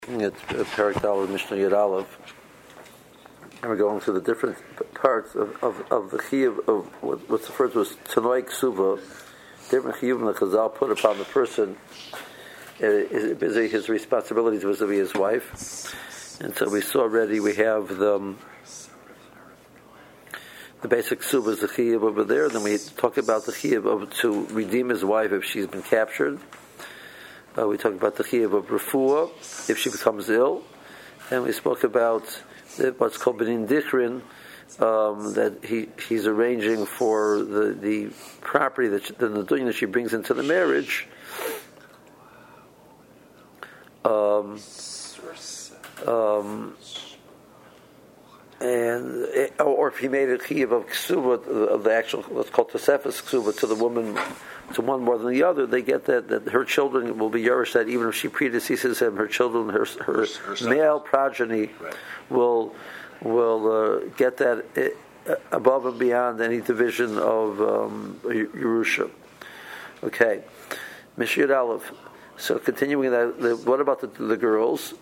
At Perek Daled Mishnah Yud Aleph, and we're going through the different parts of the chiyuv of what's referred to as Tanoi Ksuva, different chiyuvim that Chazal put upon the person, his responsibilities vis-a-vis his wife. And so we saw already we have the basic ksuva is the chiyuv over there. Then we talk about the chiyuv of to redeem his wife if she's been captured. We talked about the chiyuv of refuah if she becomes ill, and we spoke about what's called benin dichrin, that he's arranging for the property the neduin that she brings into the marriage. Or if he made a chiyuv of ksuva of the actual what's called tosefes ksuva to the woman, to one more than the other, they get that her children will be yerush, that even if she predeceases him, her children, her male progeny, will get that above and beyond any division of Yerusha. Okay, Mishnah Yud Aleph. So continuing that, what about the girls?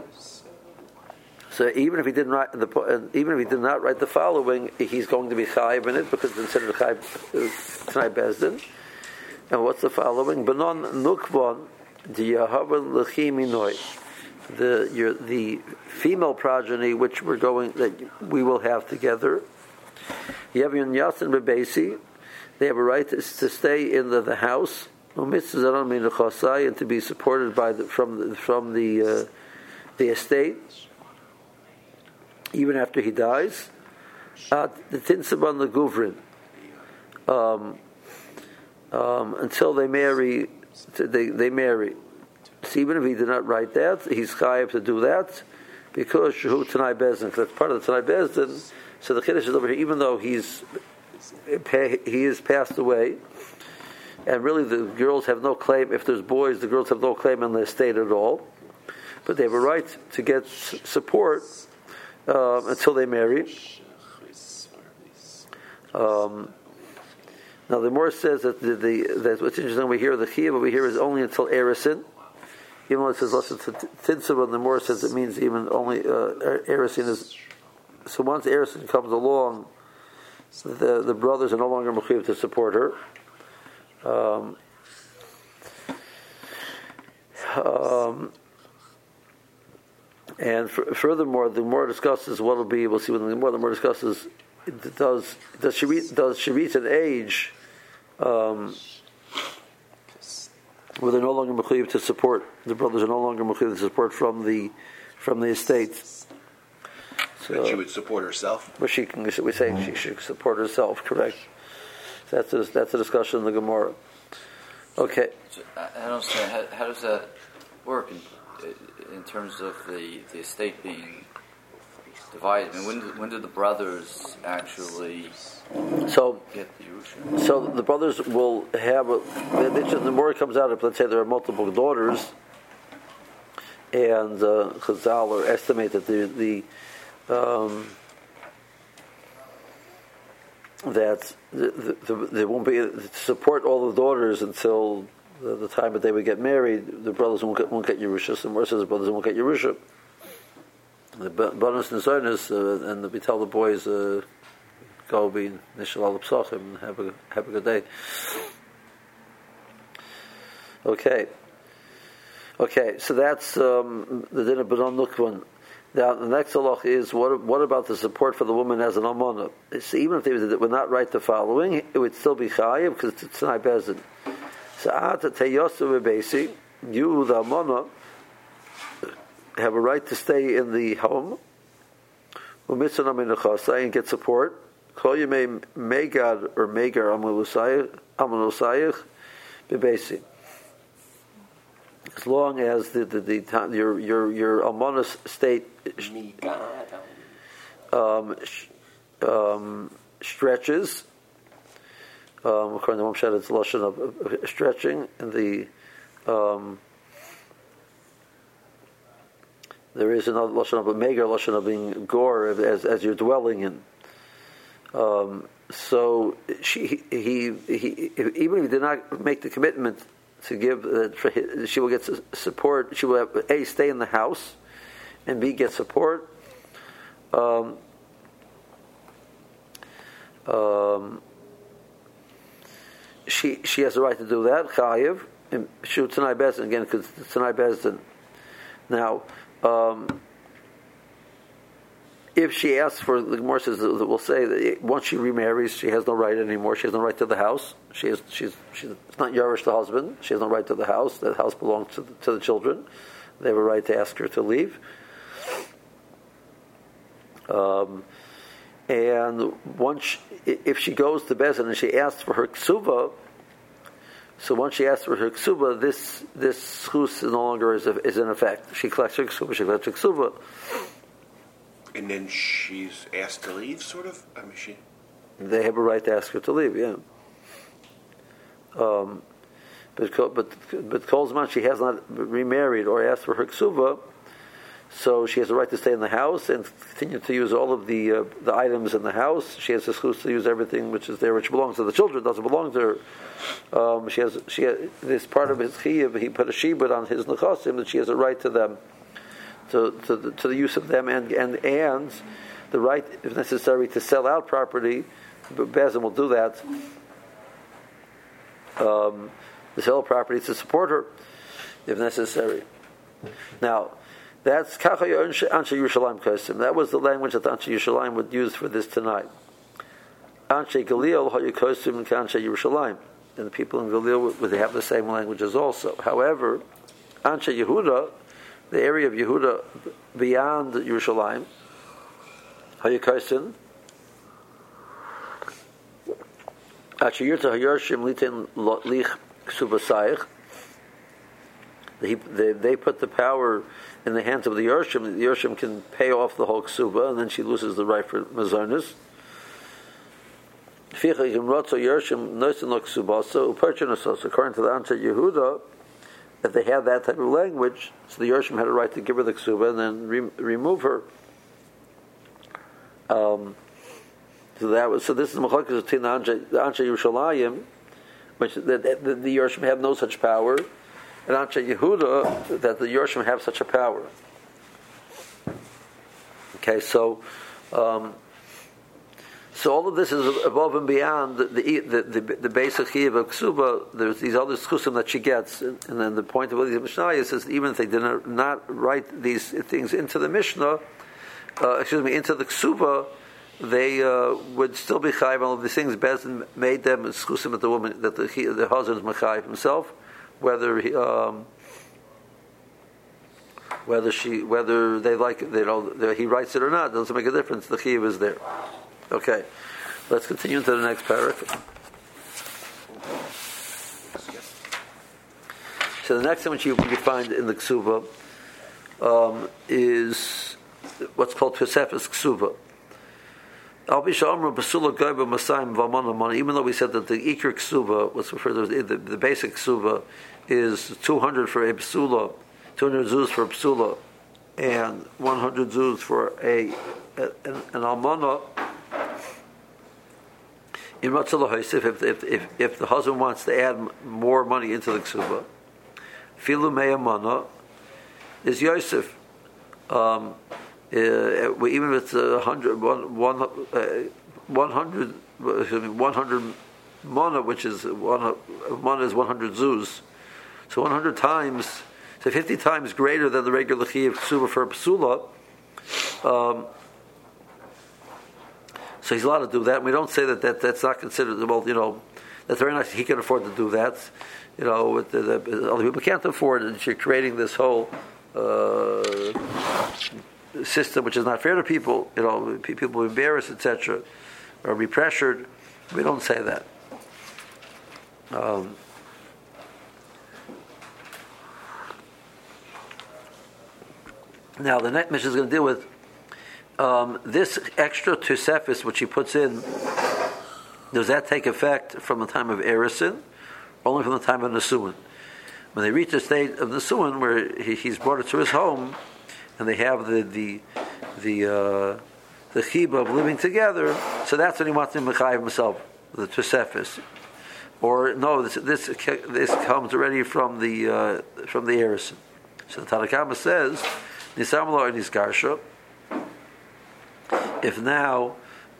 So even if he did not write the following, he's going to be chayiv in it because it's considered chayiv Tanai Bezdin. And what's the following? Banon nukvon diyahavan lechiminoi. The female progeny which that we will have together. Yavin yasin bebesi. They have a right to stay in the house. And to be supported from the estate, even after he dies. The tinsaban the guvrin, until they marry. They marry. So even if he did not write that, he's chayav to do that because shehu Tanai Bezdin. That's part of the Tanai Bezdin. So the chiddush is over here. Even though he is passed away. And really, the girls have no claim. If there's boys, the girls have no claim on the estate at all. But they have a right to get support until they marry. Now, the Gemara says that that's what's interesting over here. The chiyuv over here is only until erisin. Even though it says less than tinsa, the Gemara says it means even only erisin is. So once erisin comes along, the brothers are no longer mechuyev to support her. Furthermore, the more discusses what will be. We'll see when the more discusses. Does she reach an age where they're no longer mechuyev to support, the brothers are no longer mechuyev to support from the estate? So she would support herself. But we say she should support herself. Correct. That's a discussion in the Gemara. Okay. So I don't understand. How does that work in terms of the estate being divided? I mean, when did the brothers actually get the Yerusha? So the brothers will have the more it comes out of, let's say there are multiple daughters, and Chazal or estimate that that they won't be able to support all the daughters until the time that they would get married. The brothers won't get Yerusha. So more says the brothers won't get Yerusha. The bonus and zonis, and we tell the boys, go be nishal al psachim and have a good day. Okay, so that's the din of Banon Nukvan. Now the next halach is what about the support for the woman as an almana? So even if they would not write the following, it would still be chayiv because it's Tanai Bezdin. So teyosu bebesi, you the almana have a right to stay in the home, and get support. Kol yemei megad or megar amanosayich bebesi. As long as your almona's state stretches, according to Moshe, it's lashon of stretching, and there is another lashon of a megar, lashon of being gore as you're dwelling in. So he even if he did not make the commitment to give. She will get support. She will have, A, stay in the house, and B, get support. She has the right to do that. Chayiv. Shoot Tanai Bezdin again, because Tanai Bezdin. Now, if she asks for, the Gemara says that we'll say that once she remarries, she has no right anymore. She has no right to the house. She's not Yarish the husband. She has no right to the house. That house belongs to the children. They have a right to ask her to leave. And if she goes to Bezdin and she asks for her ksuba, so once she asks for her ksuba, this schus no longer is in effect. She collects her ksuba. She collects her ksuba. And then she's asked to leave, sort of? I mean, they have a right to ask her to leave, yeah. But Kolzman, she has not remarried or asked for her ksuba, so she has a right to stay in the house and continue to use all of the items in the house. She has the schus to use everything which is there, which belongs to the children, doesn't belong to her. She has this part of his chiyuv. He put a shibud on his nechasim that she has a right to them. To the use of them and the right, if necessary, to sell out property. Bezdin will do that. To sell property to support her, if necessary. Now, that's Kacha Anshe Yerushalayim Kosim. That was the language that the Anshe Yerushalayim would use for this tonight. Anshe Galil Hayu Kosim and Anshe Yerushalayim, and the people in Galil would have the same languages also. However, Anshe Yehuda, the area of Yehuda beyond Yerushalayim, Hayakaisin, Achiyurta Hayarshim Litin Lich Ksubasayich. They put the power in the hands of the Yershim. The Yershim can pay off the whole Ksuba, and then she loses the right for Mazonis. According to the Anshe Yehuda, if they had that type of language, so the Yershim had a right to give her the ksuba and then remove her. So this is the machlokes between the Anshe Yerushalayim, which the Yershim have no such power, and Anshe Yehuda that the Yershim have such a power. Okay, so all of this is above and beyond the basic chiyuv of ksuba. There's these other schusim that she gets, and then the point of the Mishnah is even if they did not write these things into the Mishnah, into the ksuba, they would still be chayiv on all of these things. Bezdin made them schusim that the woman, that the husband is mechayiv himself, whether they like it, he writes it or not, doesn't make a difference. The chiyuv is there. Okay, let's continue to the next paragraph. So the next thing which you find in the Ksuba is what's called Tosefes Ksuba. Even though we said that the Iker Ksuba, what's referred to as the basic Ksuba, is 200 for a Psula, 200 zuz for a Psula, and 100 zuz for an Almana. In Ratzah if the husband wants to add more money into the ksuba, filu me'amana is Yosef. Even if it's 100 mana, which is mana is 100 zuz, so 100 times, so 50 times greater than the regular chiyuv ksuba for a psula. So he's allowed to do that. And we don't say that's not considered, that's very nice. He can afford to do that. With the other people can't afford it. You're creating this whole system which is not fair to people. People will be embarrassed, etc., or be pressured. We don't say that. Now the next mission is going to deal with this extra Tosefes which he puts in. Does that take effect from the time of Erison, or only from the time of Nesuin? When they reach the state of Nesuin, where he's brought it to his home, and they have the chiba of living together, so that's when he wants to mechayiv himself, the Tosefes. or no, this comes already from the Erison. So the Tanakama says, Nisamlo and Nisgarsha. If now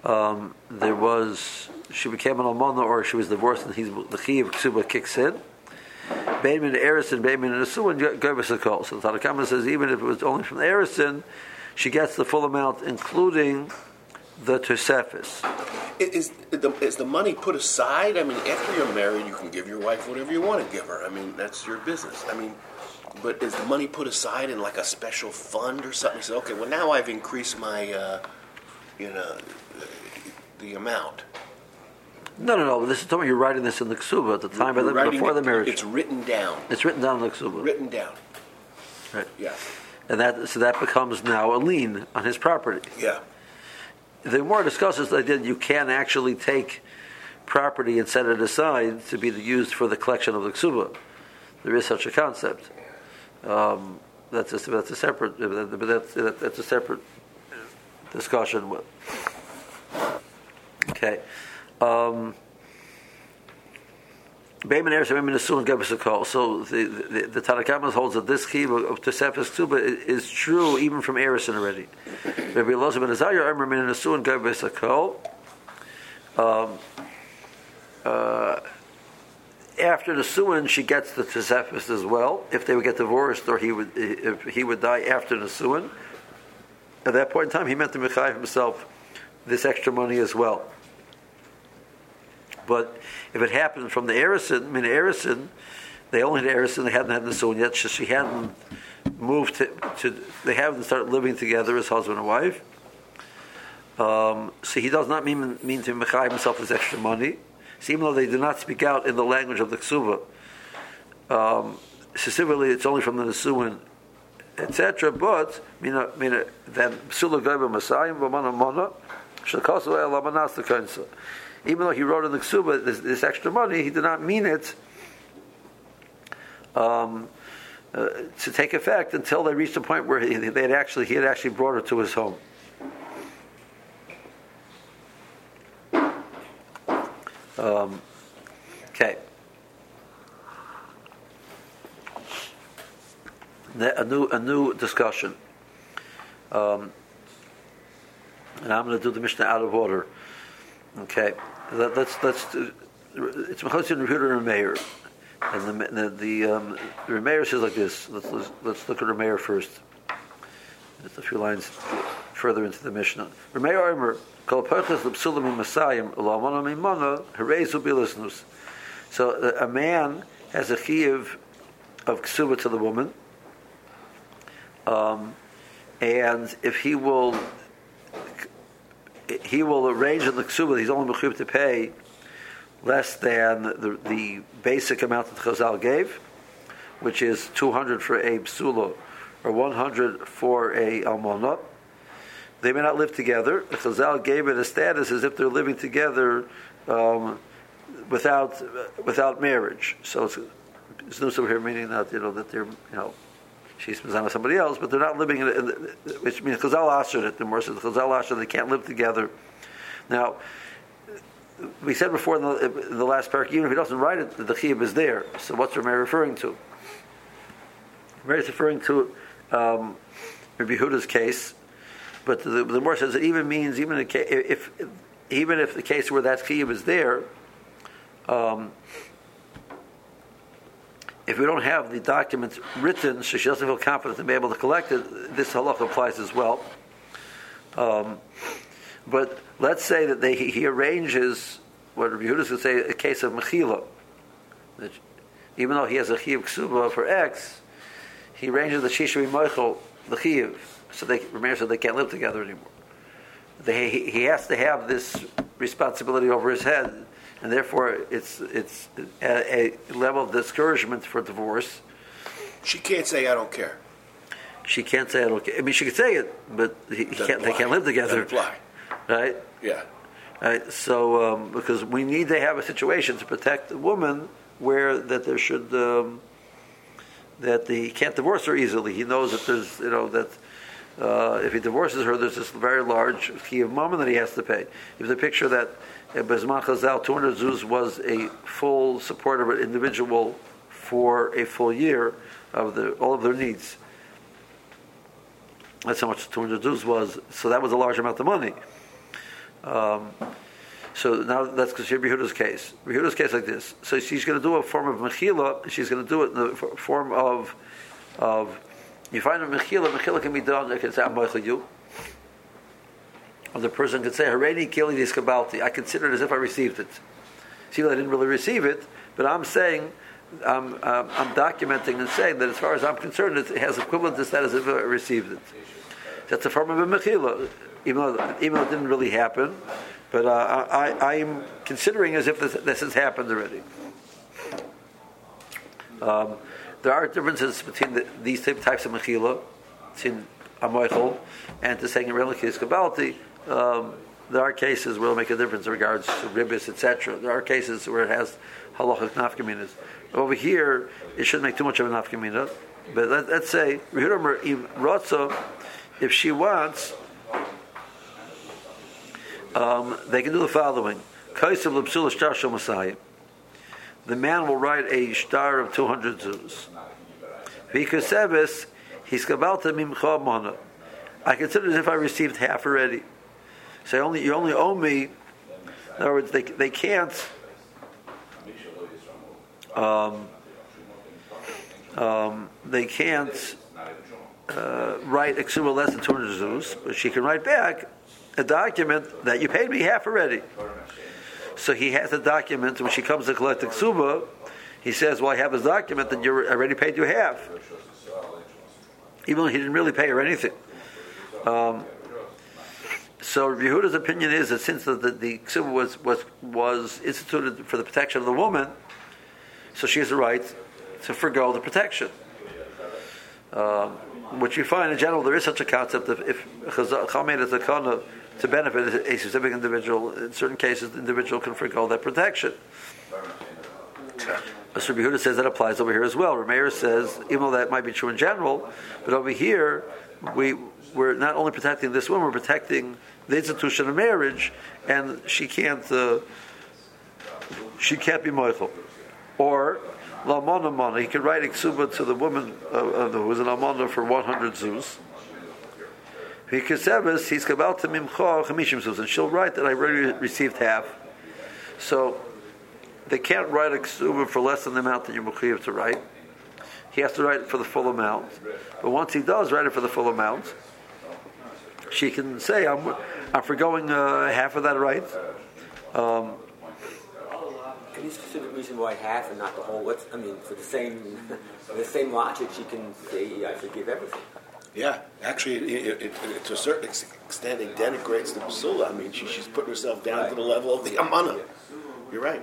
she became an almana or she was divorced and the chi of ksuba kicks in, Bein min Erison, Bein min Nesuin, Garbus a kol. So the Tanakama says even if it was only from the Erison, she gets the full amount, including the Tosefis. Is the money put aside? I mean, after you're married, you can give your wife whatever you want to give her. I mean, that's your business. I mean, but is the money put aside in like a special fund or something? You say, okay, well now I've increased my, the amount. No. This is talking. You're writing this in the ksuba at the time before the marriage. It's written down. It's written down in the ksuba. Written down. Right. Yeah. And that becomes now a lien on his property. Yeah. The more discusses that you can actually take property and set it aside to be used for the collection of the ksuba. There is such a concept. That's a separate discussion. Okay. So the Tanakama holds that this chi of Tosefes Ksuba is true even from Erison already. Rabbi Elazar ben Azariah Omer min Nesuin Garbus Hakol. After the Nesuin, she gets the Tosefes as well. If they would get divorced, or if he would die after the Nesuin, at that point in time, he meant to mechayiv himself this extra money as well. But if it happened from the Erison, they only had Erison, they hadn't had Nesuin yet, so she hadn't moved they haven't started living together as husband and wife. So he does not mean to mechayiv himself this extra money. So even though they do not speak out in the language of the Ksuba, specifically it's only from the Nesuin, etc. But then Psula Gaiba Masayim V'Mana Mana Shakasu Elamanas the Kansa. Even though he wrote in the Ksuba this extra money, he did not mean it to take effect until they reached a point where he had actually brought her to his home. Okay. A new discussion. And I'm going to do the Mishnah out of order. Okay. Let's it's Mechosin Rehuda and Meir, and the Meir says like this. Let's look at Meir first. Just a few lines further into the Mishnah. Meir Omer Kol Perches L'Psulam Masayim L'Amana Mimana Herezu Bilisnus. So a man has a chiyuv of ksuba to the woman, and if he will arrange in the ksuba, he's only mechuyev to pay less than the basic amount that Chazal gave, which is 200 for a psula or 100 for a almana. They may not live together. The Chazal gave it a status as if they're living together without marriage. So it's news over here, meaning that that they're she's with somebody else, but they're not living in which means Chazal ashered it. The more says Chazal ashered, they can't live together. Now, we said before in the last parak, even if he doesn't write it, the chiyuv is there. So what's Rameir referring to? Rameir is referring to Rabbi Yehuda's case, but the more says it even means even if the case where that chiyuv is there. If we don't have the document written, so she doesn't feel confident to be able to collect it, this halacha applies as well. But let's say that he arranges what Rabbi Yehuda would say a case of mechila. Even though he has a chiyuv ksuba for X, he arranges the shisha b'moichel the chiyuv, so they can't live together anymore. He has to have this responsibility over his head. And therefore, it's a level of discouragement for divorce. She can't say, "I don't care." She can't say, "I don't care." I mean, she could say it, but they can't live together. Doesn't apply. Right? Yeah. Right. So, because we need to have a situation to protect the woman where that there should that he can't divorce her easily. He knows that there's if he divorces her, there's this very large chiyuv mama that he has to pay. You have the picture that Bezman Chazal, 200 zuz was a full support of an individual for a full year of all of their needs. That's how much 200 zuz was. So that was a large amount of money. So now that's because Yehuda's case. Yehuda's case like this. So she's going to do a form of mechila. She's going to do it in the form of you find a mechila. Mechila can be done. It can say I'm you. Or the person could say Hareni kili diskabalti. I consider it as if I received it. See, I didn't really receive it, but I'm saying I'm documenting and saying that as far as I'm concerned, it has equivalent to that as if I received it. That's a form of a mechila, even though it didn't really happen. But I'm considering as if this has happened already. There are differences between these types of mechila, between amoichel and to saying relikis kabalti. There are cases where it'll make a difference in regards to ribis, etc. There are cases where it has halachic nafkaminas. Over here, it shouldn't make too much of a nafkamina. But let's say if she wants. They can do the following. The man will write a shtar of 200 zuz. I consider it as if I received half already. So you only owe me. In other words, they can't. They can't write exuber less than 200 zuz, but she can write back a document that you paid me half already. So he has a document. When she comes to collect the ksuba, he says, well, I have this document that I already paid you half. Even though he didn't really pay her anything. So Yehuda's opinion is that since the ksuba was instituted for the protection of the woman, so she has the right to forgo the protection. Which you find in general, there is such a concept of if Chazal made a takana to benefit a specific individual, in certain cases the individual can forgo that protection. Mr. Yehuda says that applies over here as well. Rameir says, even though that might be true in general, but over here we're not only protecting this woman, we're protecting the institution of marriage, and she can't be moichel. Or L'almana mana, he can write a ksuba to the woman who is an almana for 100 zuz. He kisebes, he's kabal to mimcha 50 zuz, and she'll write that I already received half. So they can't write a ksuba for less than the amount that you're mechuyev to write. He has to write it for the full amount. But once he does write it for the full amount, she can say, I'm forgoing half of that right. Any specific reason why half and not the whole? For the same logic, she can say, I forgive everything. Yeah, actually, it to a certain extent, it denigrates the basula. She's putting herself down to the level of the amana. You're right.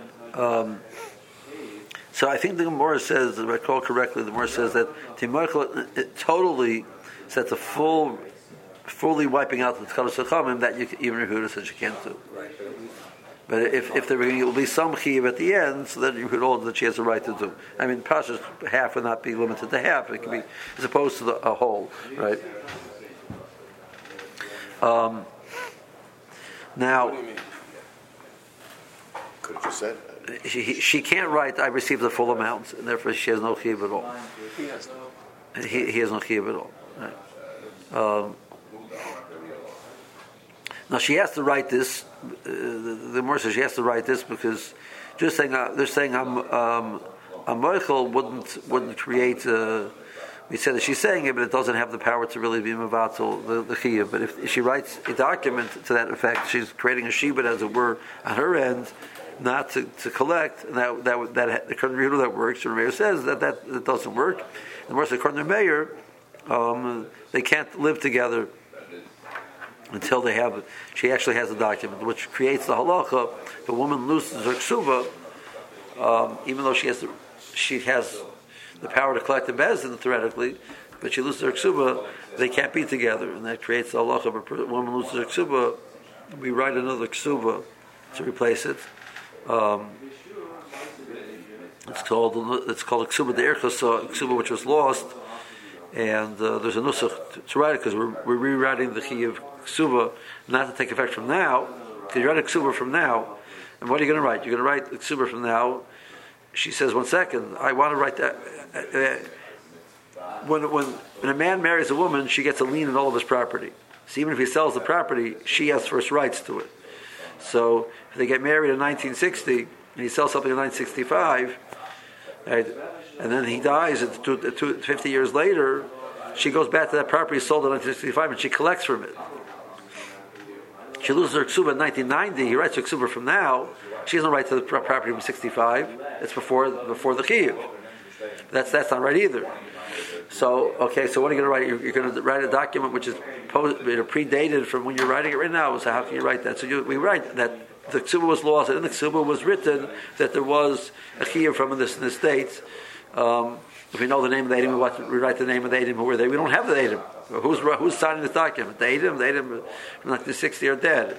So I think the Gemara says, if I recall correctly, the Gemara says that Timorchel totally sets a fully wiping out the Tchalos Chachamim that even Yehuda says you can't do. Right. But if there will be some chiyuv at the end, so that you could hold that she has a right to do. Pasha's half would not be limited to half; it could be as opposed to a whole, right? Now, what do you mean? Could have just said she can't write. I received the full amount, and therefore she has no chiyuv at all. He has no chiyuv at all. Right? Now she has to write this. The Gemara says she has to write this because just saying they're saying a moichel wouldn't create. We said that she's saying it, but it doesn't have the power to really be mevatel the chiyuv. But if she writes a document to that effect, she's creating a shibud, as it were, on her end, not to collect. And that according to that works. The mayor says that doesn't work. The Gemara says according to the mayor, they can't live together until she actually has a document, which creates the halacha. If a woman loses her ksuba, even though she has the power to collect the bezdin theoretically, but she loses her ksuba, they can't be together, and that creates the halacha. If a woman loses her ksuba, we write another ksuba to replace it. It's called a ksuba de erchasa, ksuba which was lost. and there's a nusach to write it because we're rewriting the Chiyuv Ksuba not to take effect from now, because you're writing Ksuba from now. And what are you going to write? You're going to write the Ksuba from now. She says, 1 second, I want to write that. When a man marries a woman, she gets a lien in all of his property. So even if he sells the property, she has first rights to it. So if they get married in 1960 and he sells something in 1965, right, and then he dies 50 years later, she goes back to that property sold in 1965 and she collects from it. She loses her ksuba in 1990. He writes her ksuba from now. She doesn't write to the property from 65. It's before the chiyuv. That's not right either. So okay, so what are you going to write? You're going to write a document which is predated from when you're writing it right now. So how can you write that? So we write that the ksuba was lost, and in the ksuba was written that there was a chiyuv from this in the States. If we know the name of the Eidim, we write the name of the Eidim who were there. We don't have the Eidim. Who's signing this document? The Eidim from 1960 are dead.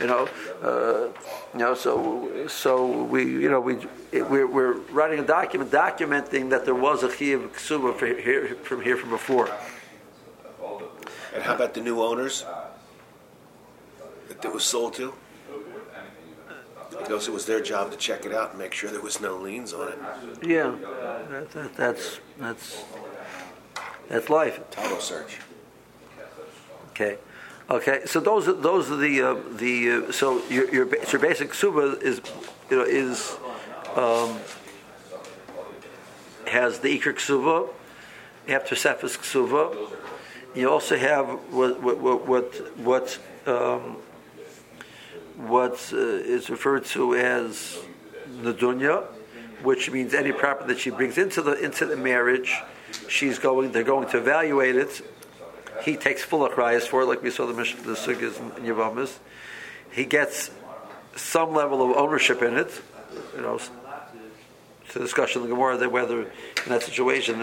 So we're writing a document documenting that there was a chiyuv ksuba from before. And how about the new owners that it was sold to? Because it was their job to check it out and make sure there was no liens on it. Yeah, that's life. Title search. Okay. So those are the so your basic ksuba has the ikr ksuba, you have tosefes ksuba. You also have what is referred to as nedunya, which means any property that she brings into the marriage, they're going to evaluate it. He takes full achrayas for it, like we saw the sugyas in Yavamas. He gets some level of ownership in it. It's a discussion in the Gemara that whether in that situation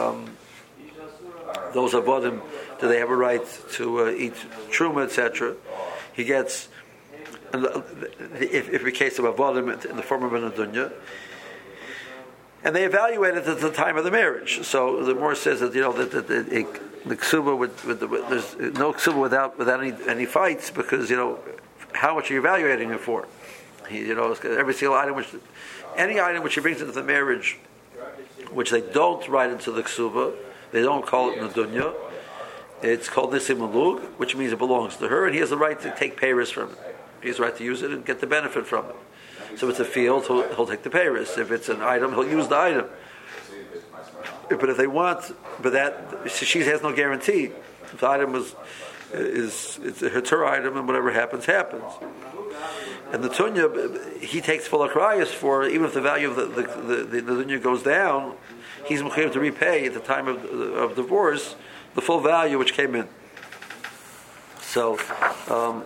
those avodim, do they have a right to eat truma, etc. He gets, if in case of avodim in the form of an adunya, and they evaluate it at the time of the marriage. So the Gemara says that the ksuba there's no ksuba without any fights, because how much are you evaluating it for? Every single item any item which he brings into the marriage, which they don't write into the ksuba, they don't call it nedunya. It's called nisim malug, which means it belongs to her, and he has the right to take payers from it. He has the right to use it and get the benefit from it. So if it's a field, he'll take the payers. If it's an item, he'll use the item. But if they want, she has no guarantee. If the item it's her Torah item, and whatever happens. And the tunya, he takes full achrayas for, even if the value of the tunya goes down, he's mechayiv to repay at the time of divorce the full value which came in. So How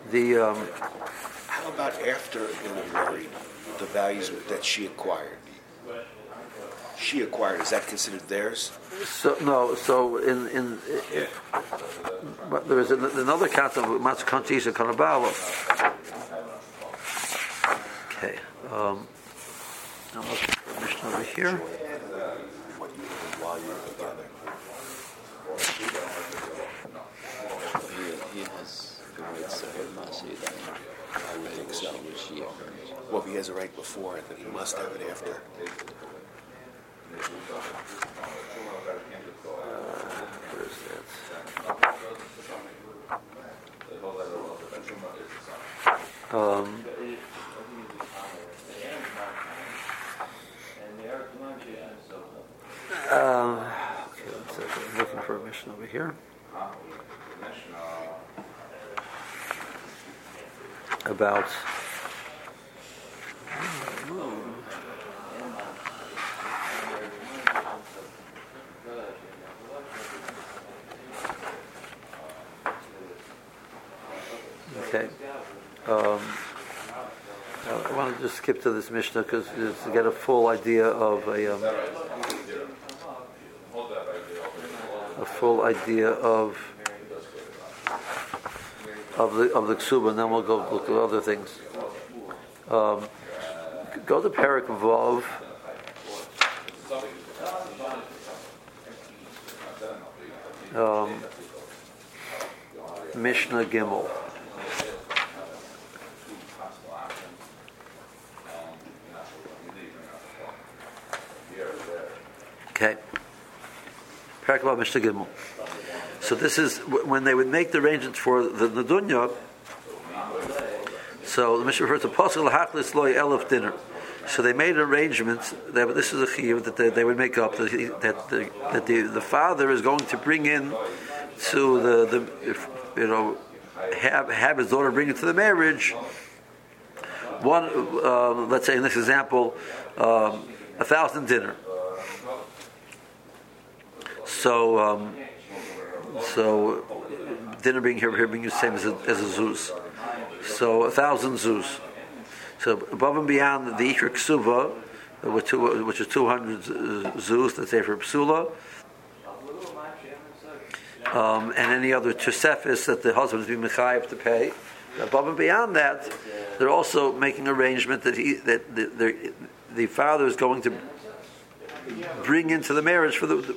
about after they were married, the values that she acquired? Is that considered theirs? So no. So but there is another concept of matzkantis and kanabala. Okay. Now let's put the Mishnah over here. What you did while you were together. He has the rights to her masi then. I would think so. Well, if he has a right before it, then he must have it after. Where is okay, one second. I'm looking for a mission over here. About okay. I want to just skip to this Mishnah because to get a full idea of the ksuba, and then we'll go look at other things. Go to Perek Vav. Mishnah Gimel. Okay. Parak Mishnah Gimel. So this is when they would make the arrangements for the Nadunya. So the Mishnah refers to Pasuk L'Hachlis Loy Elef dinner. So they made arrangements that this is a chiyuv that they would make up that the father is going to bring in to the have his daughter bring into the marriage. One, let's say in this example, 1,000 dinner. So dinner being here being used the same as a zuz. So 1,000 zuz. So above and beyond the Ikra Ksuva, which is 200 zuz, let's say for Psula, and any other Tosefis that the husband is being mechayev to pay. Above and beyond that, they're also making arrangement that the father is going to bring into the marriage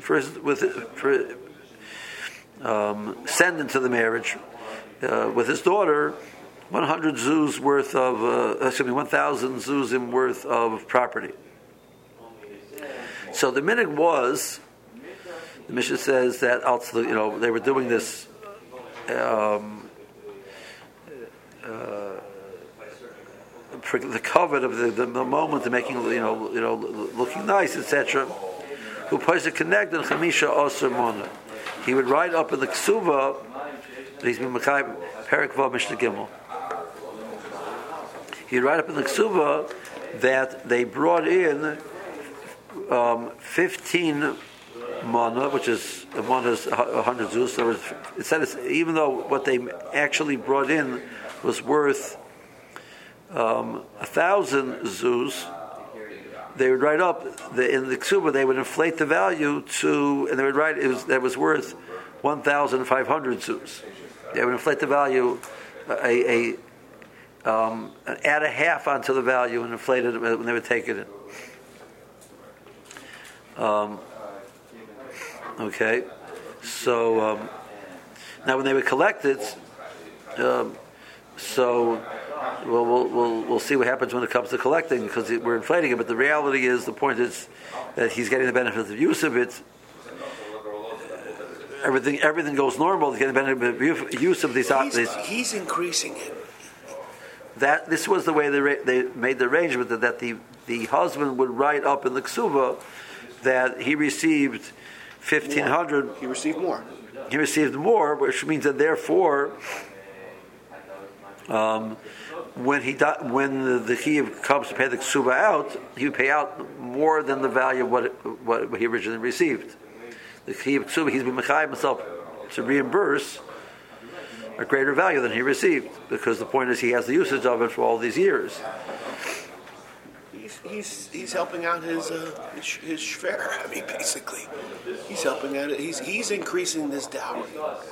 send into the marriage with his daughter 100 zuz worth of 1,000 zuzim worth of property. So the minhag was, the Mishnah says that also, they were doing this for the covet of the moment of making looking nice, etc. Who plays a connect and chamisha osir mona. He would write up in the ksuva that he's been mekayim Perek Vav Mishnah Gimel. He'd write up in the ksuva that they brought in 15 mana, which is one is 100 zuz. So it said even though what they actually brought in was worth 1,000 zuz, they would write up in the ksuba. They would inflate the value to, and they would write that was worth 1,500 zuz. They would inflate the value, add a half onto the value and inflate it when they would take it in. Okay, so now when they would collect it, we'll see what happens when it comes to collecting, because we're inflating it. But the reality is, the point is that he's getting the benefit of use of it. Everything goes normal. He's getting the benefit of use of these. He's increasing it. This was the way they made the arrangement that the husband would write up in the ksuva that he received 1,500. He received more. He received more, which means that therefore, when the chiyuv comes to pay the ksuva out, he would pay out more than the value of what he originally received. The chiyuv ksuva, he's been mechayev himself to reimburse a greater value than he received, because the point is he has the usage of it for all these years. He's helping out his shver. I mean, basically, he's helping out. He's increasing this dowry.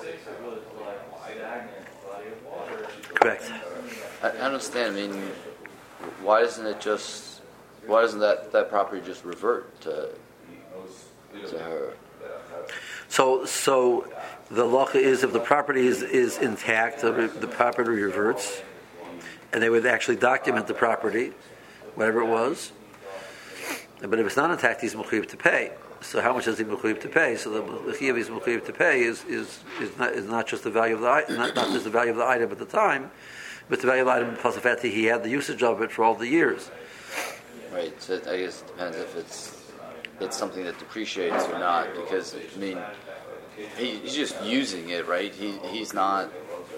Correct. I understand. I mean, why doesn't that property just revert to her? So the halacha is, if the property is intact, the property reverts, and they would actually document the property, whatever it was. But if it's not intact, he's mechuyev to pay. So how much is he mechuyev to pay? So the chiyuv he's mechuyev to pay is not just the value of the not just the value of the item at the time, but the value of the item plus the fact that he had the usage of it for all the years. Right. So I guess it depends if it's something that depreciates or not. Because I mean, he's just using it, right? He's not.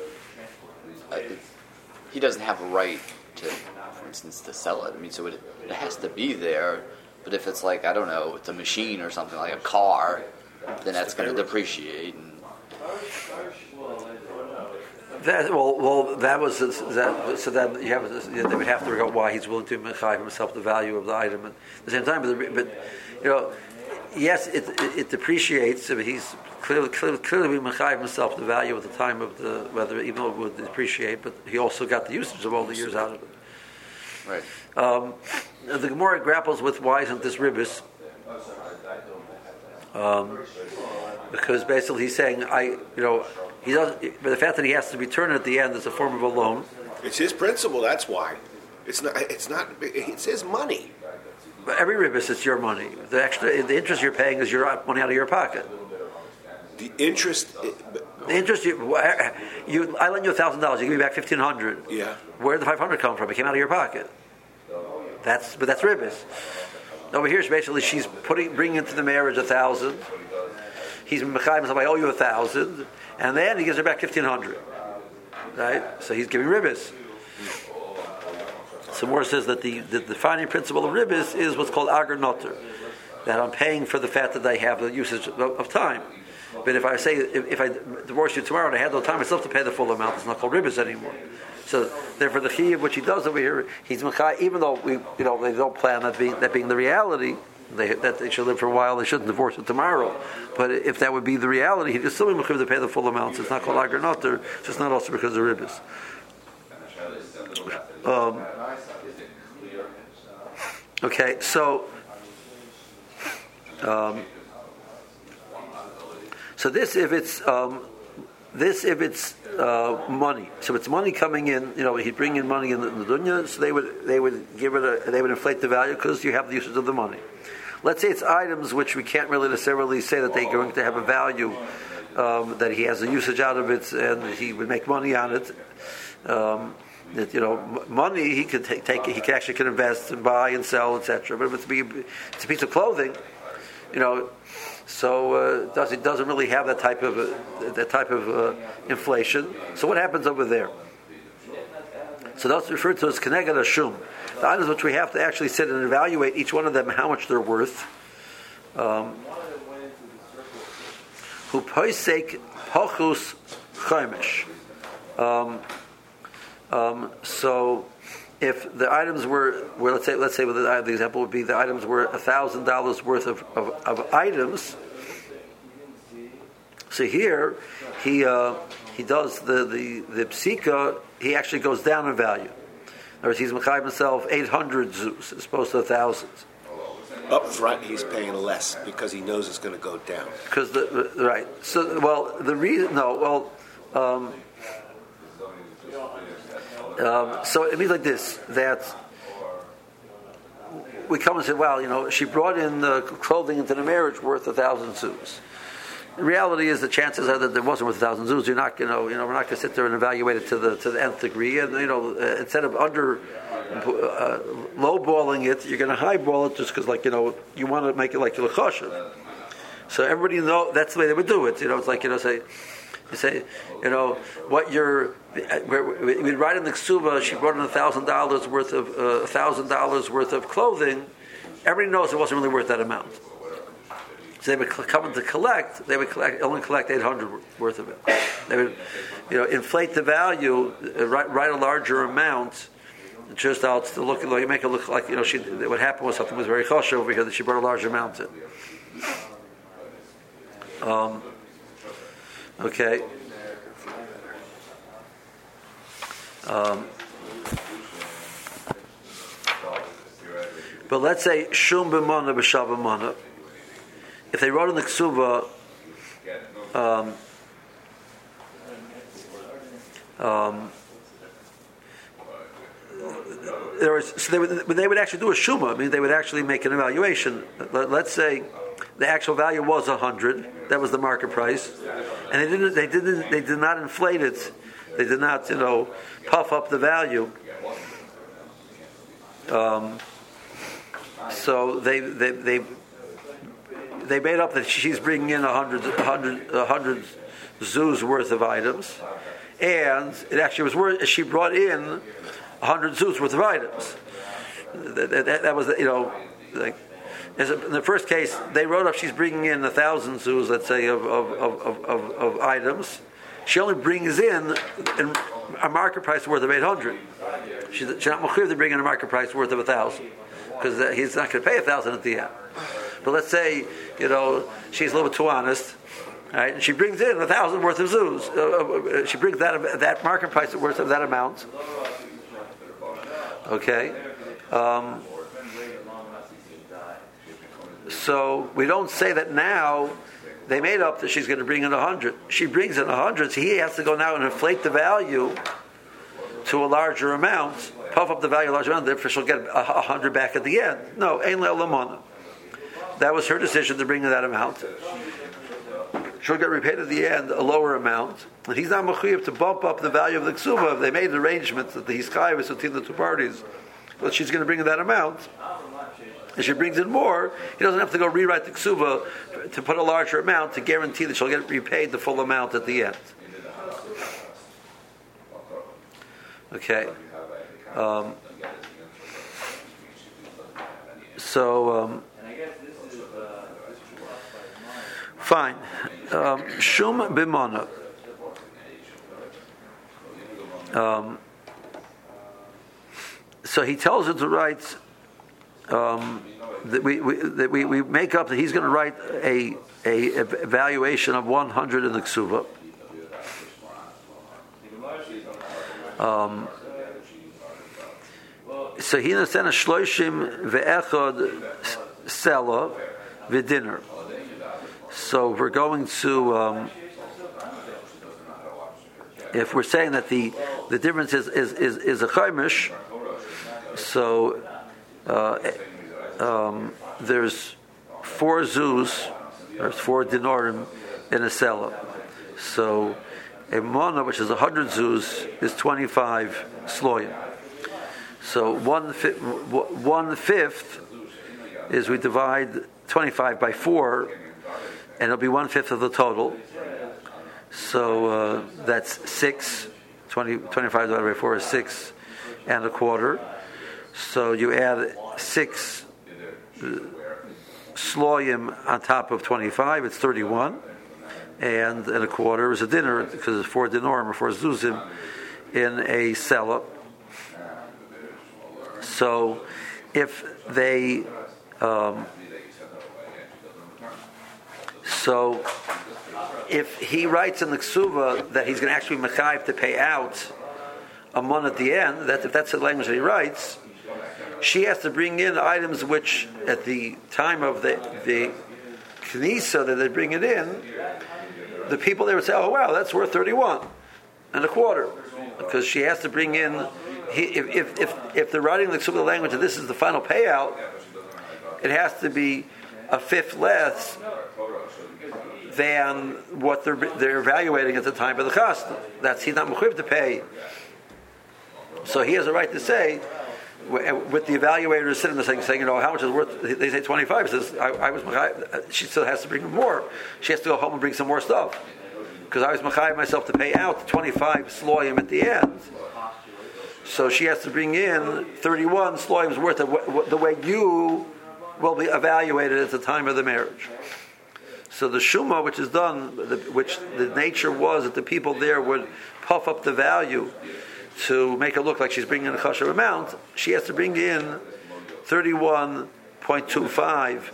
He doesn't have a right to, for instance, to sell it. I mean, so it has to be there. But if it's like, I don't know, it's a machine or something, like a car, then that's going to depreciate. That was so that they would have to figure out why he's willing to mechayev himself the value of the item at the same time. But yes, it depreciates. But he's clearly mechayev himself the value at the time of even though it would depreciate. But he also got the usage of all the years out of it. Right. The Gemara grapples with why isn't this ribis? because basically he's saying he doesn't. But the fact that he has to return at the end is a form of a loan. It's his principal. That's why. It's not. It's his money. But every ribis, it's your money. The interest you're paying is your money out of your pocket. The interest. The interest I lend you $1,000. You give me back $1,500. Yeah. Where did the $500 come from? It came out of your pocket. That's ribis. Over here, she's bringing into the marriage 1,000. He's mechayim himself. I owe you 1,000, and then he gives her back 1,500. Right. So he's giving ribis. So Moore says that the defining principle of ribis is what's called agar noter, that I'm paying for the fact that I have the usage of time. But if I say if I divorce you tomorrow and I had no time, I still have to pay the full amount. It's not called ribis anymore. So therefore, the chiyuv which he does over here, he's mechai. Even though they don't plan that being the reality, that they should live for a while, they shouldn't divorce her tomorrow. But if that would be the reality, he'd still be mechai to pay the full amount. So it's not called agar noter. It's just not also because of ribis. Okay, so. So this if it's money. So it's money coming in. He'd bring in money in the dunya. So they would give it. They would inflate the value because you have the usage of the money. Let's say it's items which we can't really necessarily say that they're going to have a value. That he has a usage out of it, and he would make money on it. Money he could take. He actually could invest and buy and sell, etc. But if it's a piece of clothing, so it doesn't really have that type of inflation. So what happens over there? So that's referred to as keneged hashum. The items which we have to actually sit and evaluate each one of them how much they're worth. Who poisek pochus chomesh. So if the items were let's say the example would be the items were $1,000 worth of items. So here he does the psika. He actually goes down in value. In other words, he's mechayim himself 800 zuz as opposed to 1,000. Up front, he's paying less because he knows it's going to go down. Because right. So the reason so it means like this, that we come and say, well, she brought in the clothing into the marriage worth 1,000 zuz. The reality is the chances are that there wasn't worth 1,000 zuz. You're not, we're not going to sit there and evaluate it to the nth degree. And instead of lowballing it, you're going to highball it just because, you want to make it like l'choshev. So everybody that's the way they would do it. It's like say, what we'd write in the ksuba. She brought in $1,000 worth of $1,000 worth of clothing. Everybody knows it wasn't really worth that amount. So they would come in to collect. They would only collect 800 worth of it. They would, inflate the value, write a larger amount, just out to look. You make it look like what happened was something was very choshev over here that she brought a large amount in. Okay. But let's say shum b'mana b'shav b'mana. If they wrote in the ksuba, they would actually do a shuma. I mean, they would actually make an evaluation. Let's say the actual value was 100. That was the market price, and they did not inflate it. They did not, puff up the value. So they made up that she's bringing in 100 zuz worth of items, and it actually was worth. She brought in 100 zuz worth of items. That was, like. In the first case, they wrote up she's bringing in 1,000 zuz, let's say, of items. She only brings in a market price worth of 800. She's not mechuyev to bring in a market price worth of 1,000 because he's not going to pay 1,000 at the end. But let's say she's a little bit too honest, right? And she brings in 1,000 worth of zuz. She brings that market price worth of that amount. Okay. So we don't say that now they made up that she's going to bring in 100. She brings in 100, so he has to go now and inflate the value to a larger amount, puff up the value a larger amount, therefore she'll get 100 back at the end. No, ein le'lamana. That was her decision to bring in that amount. She'll get repaid at the end a lower amount, and he's not mechuyev to bump up the value of the ksuba. They made arrangements that the hiskayv is between the two parties, but she's going to bring in that amount. If she brings in more, he doesn't have to go rewrite the ksuba to put a larger amount to guarantee that she'll get repaid the full amount at the end. Okay. Fine. Shum bimana. So he tells her to write that we make up that he's going to write a evaluation of 100 in the ksuba. So he nasen a shloishim ve'echad sela v'dinner. So we're going to, if we're saying that the difference is a chaimish, so there's 4 zuz, there's 4 dinarim in a sela. So a mana, which is 100 zuz, is 25 sloyim. So 1/5 is we divide 25 by 4, and it'll be 1/5 of the total. So that's 6. 25 divided by 4 is 6 and a quarter. So you add 6 sloyim on top of 25, it's 31. And a quarter is a dinner, because it's 4 dinorim or 4 zuzim in a sela. So if they if he writes in the ksuva that he's going to actually mechayiv to pay out a mon at the end, that if that's the language that he writes, she has to bring in items which at the time of the knisa that they bring it in, the people there would say, oh wow, that's worth 31 and a quarter, because she has to bring in, if they're writing the ksuba language and this is the final payout, it has to be 1/5 less than what they're evaluating at the time of the chasna. That's, he's not mechuyev to pay. So he has a right to say, with the evaluator sitting there saying, you know, how much is it worth? They say 25. He says, I was mechayiv. She still has to bring more. She has to go home and bring some more stuff, because I was mechayiv myself to pay out 25 sloyim at the end. So she has to bring in 31 sloyim's worth of the way you will be evaluated at the time of the marriage. So the shuma, which is done, which the nature was that the people there would puff up the value to make it look like she's bringing in a kosher amount, she has to bring in 31.25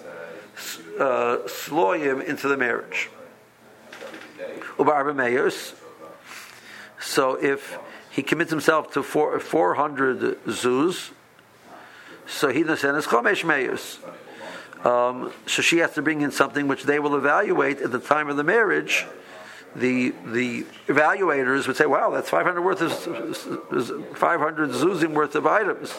sloyim into the marriage. Ubar meyers. So if he commits himself to 400 zuz, so he nasen is chomesh meyers. So she has to bring in something which they will evaluate at the time of the marriage. The evaluators would say, "Wow, that's 500 worth of 500 zuzim worth of items."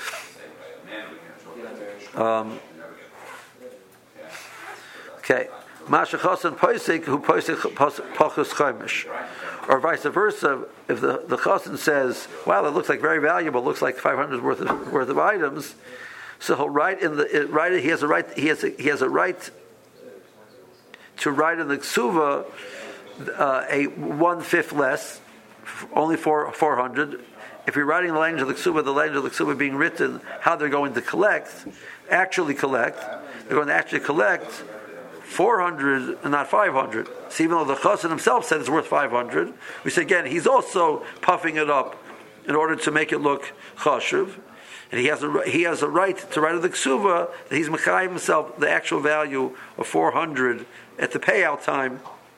Okay, Masha Chosan Poisik who Poisik Pachus Chomesh, or vice versa. If the Chosan says, "Wow, that looks like very valuable. Looks like 500 worth of items," so he'll write in the write. He has a right. He has a right to write in the ksuva a 1/5 less, only 400. If you're writing the language of the ksuba being written, how they're going to actually collect, they're going to actually collect 400 and not 500. So even though the chassan himself said it's worth 500, we say again, he's also puffing it up in order to make it look chashuv. And he has a right to write in the ksuba that he's mechayim himself the actual value of 400 at the payout time,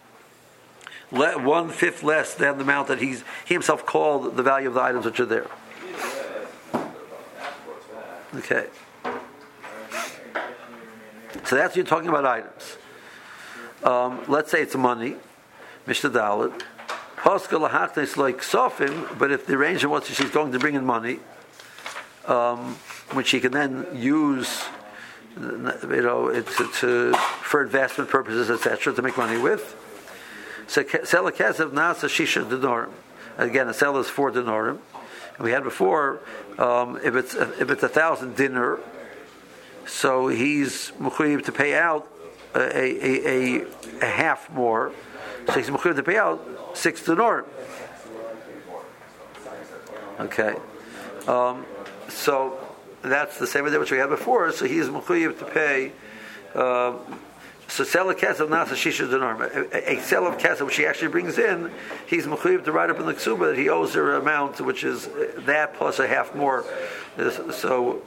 1/5 less than the amount that he himself called the value of the items which are there. Okay. So that's what you're talking about items. let's say it's money, Mishnah Dalet. Paschal lahachnes like sofim, but if the arrangement was she's going to bring in money, which she can then use, for investment purposes, etc., to make money with. So sell a kesev nasa shisha dinarim. Again, a sell is 4 dinarim. We had before, if it's 1,000 dinar, so he's mechuyev to pay out a half more. So he's mechuyev to pay out 6 dinar. Okay, so that's the same idea which we had before. So he's mechuyev to pay. So sell a kesev nasa shisha dinar. A sell of kesev which he actually brings in, he's mechuyev to write up in the ksuba that he owes her amount, which is that plus a half more. So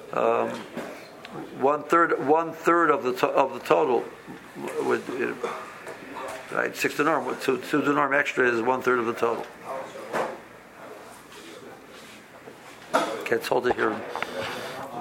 one third of the total would. Right, 6 dinar. 2 dinar extra is 1/3 of the total. Okay, let's hold it here.